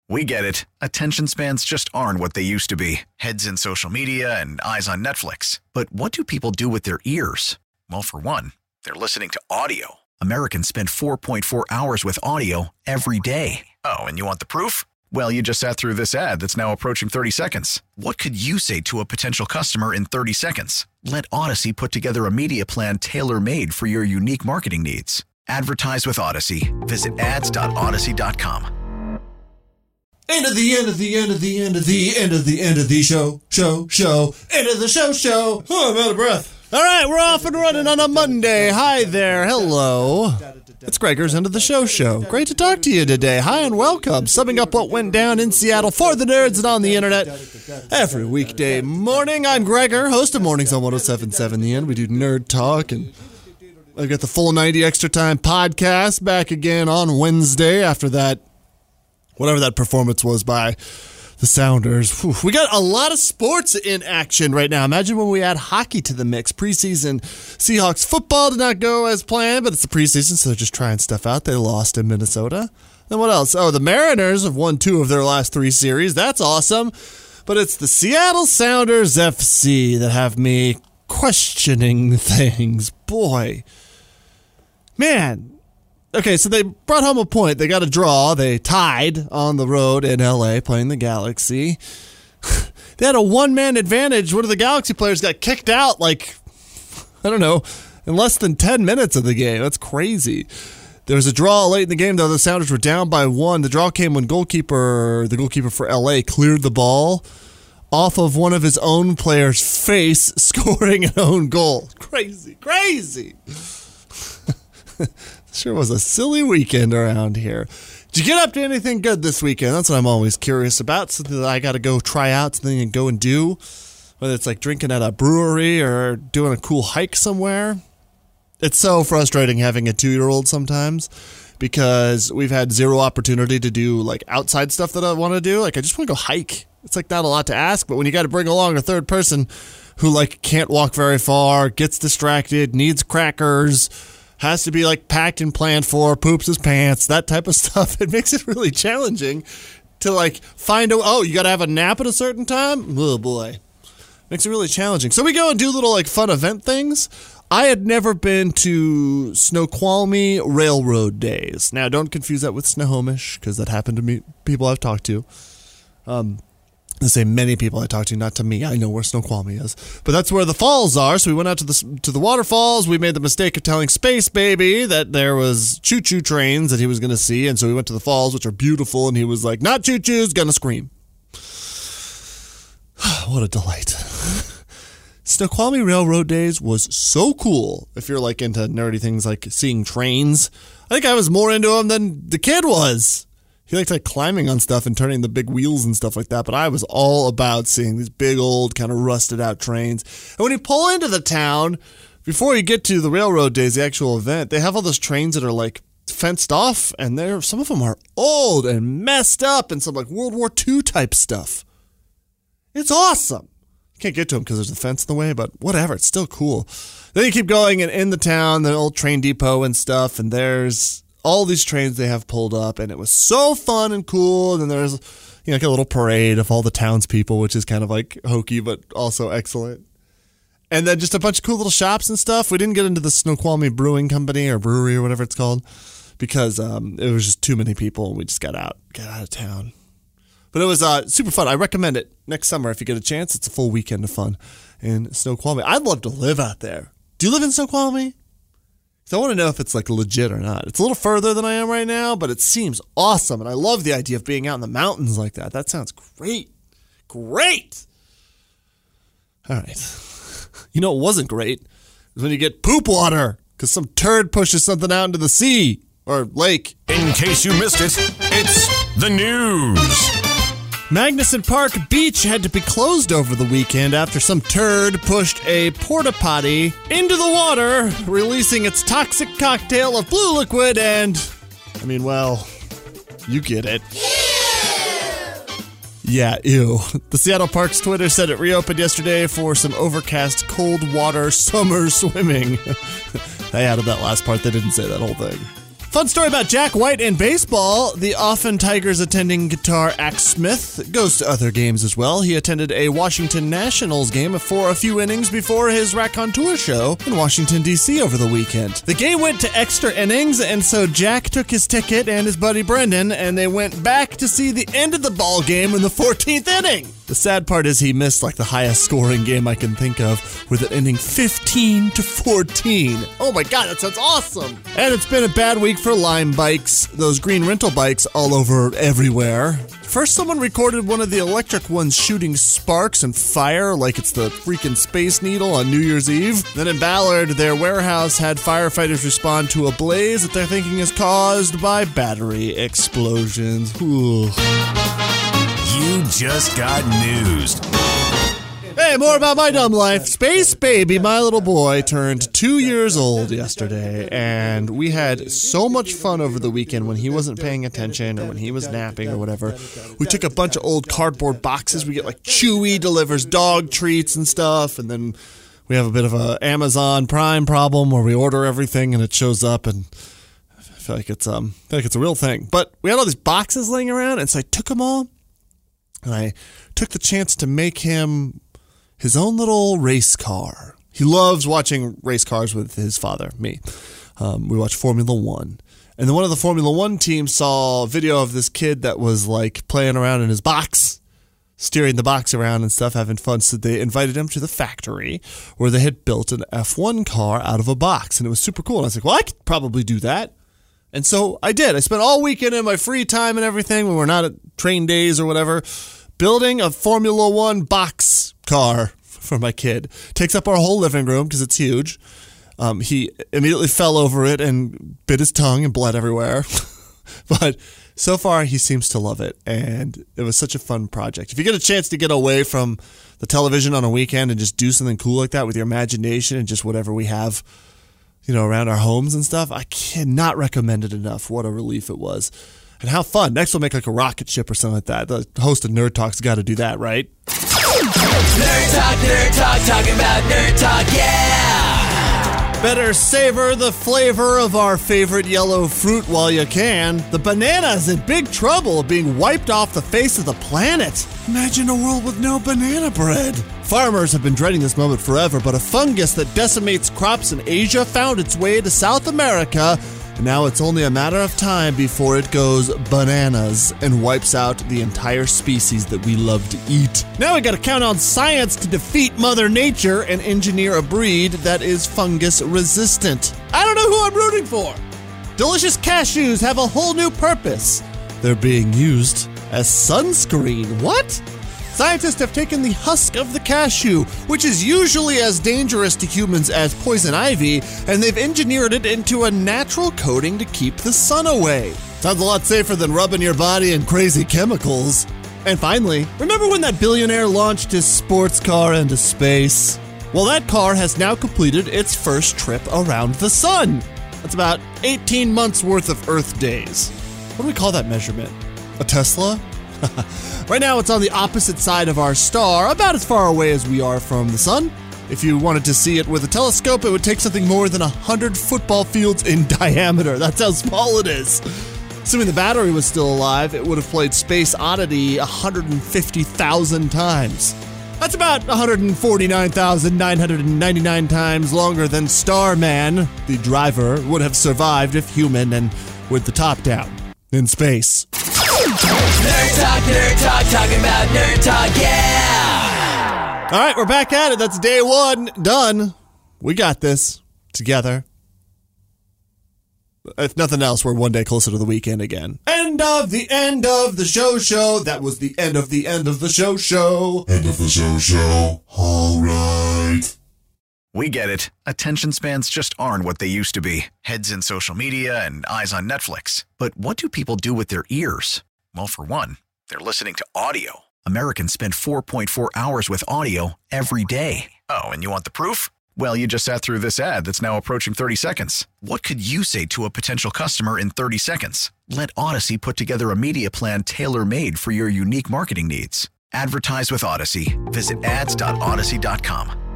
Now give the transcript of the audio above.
We get it. Attention spans just aren't what they used to be. Heads in social media and eyes on Netflix. But what do people do with their ears? Well, for one, they're listening to audio. Americans spend 4.4 hours with audio every day. Oh, and you want the proof? Well, you just sat through this ad that's now approaching 30 seconds. What could you say to a potential customer in 30 seconds? Let Odyssey put together a media plan tailor-made for your unique marketing needs. Advertise with Odyssey. Visit ads.odyssey.com. End of the show. End of the show. Oh, I'm out of breath. All right, we're off and running on a Monday. Hi there. Hello. It's Gregor's End of the Show. Great to talk to you today. Hi and welcome. Summing up what went down in Seattle for the nerds and on the internet every weekday morning. I'm Gregor, host of Mornings on 107.7 The End. We do nerd talk, and I've got the full 90 Extra Time podcast back again on Wednesday after that. Whatever that performance was by the Sounders. Whew. We got a lot of sports in action right now. Imagine when we add hockey to the mix. Preseason Seahawks football did not go as planned, but it's the preseason, so they're just trying stuff out. They lost in Minnesota. Then what else? Oh, the Mariners have won 2 of their last 3 series. That's awesome. But it's the Seattle Sounders FC that have me questioning things. Boy. Man. Okay, so they brought home a point. They got a draw. They tied on the road in L.A. playing the Galaxy. They had a one-man advantage. One of the Galaxy players got kicked out, in less than 10 minutes of the game. That's crazy. There was a draw late in the game, though. The Sounders were down by 1. The draw came when the goalkeeper for L.A. cleared the ball off of one of his own players' face, scoring an own goal. Crazy. Sure was a silly weekend around here. Did you get up to anything good this weekend? That's what I'm always curious about. Something that I got to go try out, something to go and do. Whether it's like drinking at a brewery or doing a cool hike somewhere. It's so frustrating having a 2-year-old sometimes because we've had zero opportunity to do like outside stuff that I want to do. Like I just want to go hike. It's like not a lot to ask, but when you got to bring along a third person who like can't walk very far, gets distracted, needs crackers, has to be like packed and planned for, poops his pants, that type of stuff. It makes it really challenging to like find you got to have a nap at a certain time. Oh boy. Makes it really challenging. So we go and do little like fun event things. I had never been to Snoqualmie Railroad Days. Now don't confuse that with Snohomish because that happened to me, people I've talked to. I say many people I talked to, not to me. I know where Snoqualmie is. But that's where the falls are. So we went out to the waterfalls. We made the mistake of telling Space Baby that there was choo-choo trains that he was going to see. And so we went to the falls, which are beautiful. And he was like, not choo-choos, gonna scream. What a delight. Snoqualmie Railroad Days was so cool. If you're like into nerdy things like seeing trains. I think I was more into them than the kid was. He liked like climbing on stuff and turning the big wheels and stuff like that, but I was all about seeing these big old kind of rusted out trains. And when you pull into the town, before you get to the Railroad Days, the actual event, they have all those trains that are like fenced off, and some of them are old and messed up and some like World War II type stuff. It's awesome. You can't get to them because there's a fence in the way, but whatever, it's still cool. Then you keep going and in the town, the old train depot and stuff, and there's all these trains they have pulled up, and it was so fun and cool. And then there's like a little parade of all the townspeople, which is kind of like hokey, but also excellent. And then just a bunch of cool little shops and stuff. We didn't get into the Snoqualmie Brewing Company or brewery or whatever it's called because it was just too many people, and we just got out of town. But it was super fun. I recommend it next summer if you get a chance. It's a full weekend of fun in Snoqualmie. I'd love to live out there. Do you live in Snoqualmie? So I want to know if it's like legit or not. It's a little further than I am right now, but it seems awesome. And I love the idea of being out in the mountains like that. That sounds great. Great. All right. You know what wasn't great? It was when you get poop water because some turd pushes something out into the sea or lake. In case you missed it, it's the news. Magnuson Park Beach had to be closed over the weekend after some turd pushed a porta potty into the water, releasing its toxic cocktail of blue liquid and, you get it. Yeah, ew. The Seattle Parks Twitter said it reopened yesterday for some overcast cold water summer swimming. They added that last part. They didn't say that whole thing. Fun story about Jack White in baseball. The often Tigers attending guitar Axe Smith goes to other games as well. He attended a Washington Nationals game for a few innings before his Raconteur show in Washington, D.C. over the weekend. The game went to extra innings, and so Jack took his ticket and his buddy Brendan, and they went back to see the end of the ball game in the 14th inning. The sad part is he missed like the highest scoring game I can think of, with it ending 15-14. Oh my God, that sounds awesome. And it's been a bad week for Lime bikes, those green rental bikes all over everywhere. First, someone recorded one of the electric ones shooting sparks and fire like it's the freaking Space Needle on New Year's Eve. Then in Ballard, their warehouse had firefighters respond to a blaze that they're thinking is caused by battery explosions. Ooh. You just got newsed. Hey, more about my dumb life. Space Baby, my little boy, turned 2 years old yesterday, and we had so much fun over the weekend when he wasn't paying attention or when he was napping or whatever. We took a bunch of old cardboard boxes. We get like Chewy delivers dog treats and stuff, and then we have a bit of a Amazon Prime problem where we order everything and it shows up, and I feel like it's a real thing. But we had all these boxes laying around, and so I took them all, and I took the chance to make him his own little race car. He loves watching race cars with his father, me. We watch Formula One. And then one of the Formula One teams saw a video of this kid that was like playing around in his box, steering the box around and stuff, having fun. So they invited him to the factory where they had built an F1 car out of a box. And it was super cool. And I was like, well, I could probably do that. And so I did. I spent all weekend in my free time and everything when we're not at train days or whatever, building a Formula One box car for my kid. Takes up our whole living room because it's huge. He immediately fell over it and bit his tongue and bled everywhere. But so far, he seems to love it, and it was such a fun project. If you get a chance to get away from the television on a weekend and just do something cool like that with your imagination and just whatever we have, around our homes and stuff, I cannot recommend it enough. What a relief it was. And how fun. Next we'll make like a rocket ship or something like that. The host of Nerd Talk's got to do that, right? Nerd Talk, talking about Nerd Talk, yeah! Better savor the flavor of our favorite yellow fruit while you can. The banana is in big trouble of being wiped off the face of the planet. Imagine a world with no banana bread. Farmers have been dreading this moment forever, but a fungus that decimates crops in Asia found its way to South America. And now it's only a matter of time before it goes bananas and wipes out the entire species that we love to eat. Now we gotta count on science to defeat Mother Nature and engineer a breed that is fungus resistant. I don't know who I'm rooting for. Delicious cashews have a whole new purpose. They're being used as sunscreen. What? Scientists have taken the husk of the cashew, which is usually as dangerous to humans as poison ivy, and they've engineered it into a natural coating to keep the sun away. Sounds a lot safer than rubbing your body in crazy chemicals. And finally, remember when that billionaire launched his sports car into space? Well, that car has now completed its first trip around the sun. That's about 18 months worth of Earth days. What do we call that measurement? A Tesla? Right now, it's on the opposite side of our star, about as far away as we are from the sun. If you wanted to see it with a telescope, it would take something more than 100 football fields in diameter. That's how small it is. Assuming the battery was still alive, it would have played Space Oddity 150,000 times. That's about 149,999 times longer than Starman, the driver, would have survived if human and with the top down in space. Nerd Talk, talking about Nerd Talk, yeah! All right, we're back at it. That's day one. Done. We got this together. If nothing else, we're one day closer to the weekend again. End of the show. That was the end of the show. End of the show. All right. We get it. Attention spans just aren't what they used to be. Heads in social media and eyes on Netflix. But what do people do with their ears? Well, for one, they're listening to audio. Americans spend 4.4 hours with audio every day. Oh, and you want the proof? Well, you just sat through this ad that's now approaching 30 seconds. What could you say to a potential customer in 30 seconds? Let Odyssey put together a media plan tailor-made for your unique marketing needs. Advertise with Odyssey. Visit ads.odyssey.com.